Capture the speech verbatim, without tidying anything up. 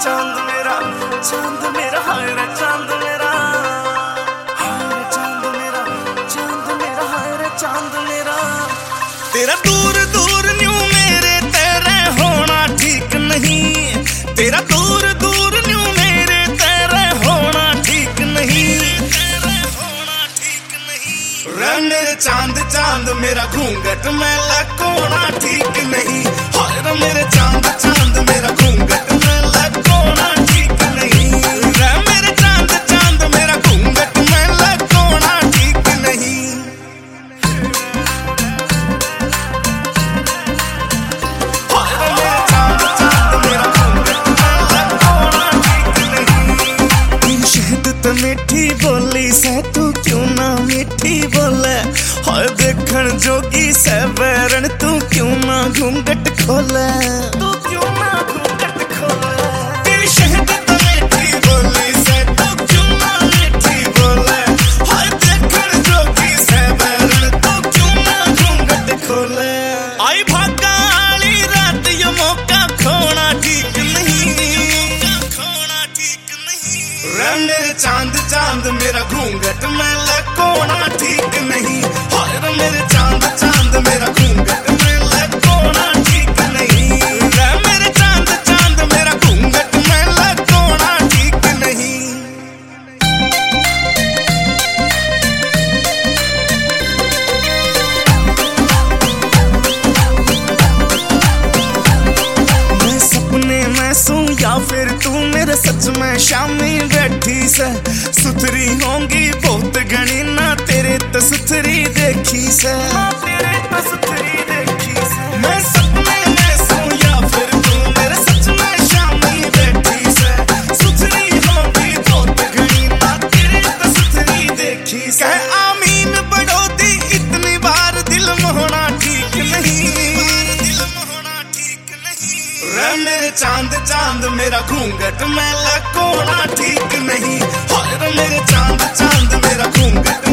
चांद मेरा चांद मेरा हाय रे चांद मेरा हाय रे चांद मेरा चांद मेरा हाय रे चांद मेरा। तेरा दूर दूर न्यू मेरे तेरे होना ठीक नहीं, तेरा दूर दूर न्यू मेरे तेरे होना ठीक नहीं, तेरे होना ठीक नहीं। रे मेरे चांद चांद मेरा घूंघट में लकोना ठीक नहीं, हाय रे मेरे चांद चांद मेरा घूंघट में लकोना ठीक नहीं। रे मेरे चांद चांद मेरा घूंघट में लकोना ठीक नहीं। हाय रे मेरे चांद चांद मेरा घूंघट में लकोना ठीक नहीं। तेरी शहद ते मीठी बोली से तू क्यों ना मीठी बोले, हाय देखण जोगी से बैरन तू क्यों ना घूंघट खोले, तू क्यों ना घूंघट खोले। तेरी शहद ते मीठी बोली से तू क्यों ना मीठी बोले, हाय देखण जोगी से बैरन तू क्यों ना घूंघट खोले। आई भागा वाली रात ये मौका खोना ठीक नहीं, खोना ठीक नहीं। रे मेरे चांद चांद मेरा घूंघट में लकोना ठीक नहीं, हाय रे मेरे चांद चांद मेरा घूंघट में लकोना ठीक नहीं। रे मेरे चांद चांद मेरा घूंघट में लकोना ठीक नहीं। मैं सपने में सूं या फिर तू मेरे सच में शामी बैठी से, सुथरी होंगी बहुत घनी ना तेरे तो सुथरी देखी से, तेरे तो सुथरी देखी से। मैं सपने में सूं या फिर तू मेरे सच में शामी बैठी से, सुथरी होंगी बहुत घनी ना तेरे तो सुथरी देखी से। कह आमीन बड़ोदी इतनी बार दिल मोहना ठीक नहीं, दिल मोहना ठीक नहीं। रे मेरे चांद चांद मेरा घूंघट में लकोना ठीक नहीं, हाय रे मेरे चांद चांद मेरा घूंघट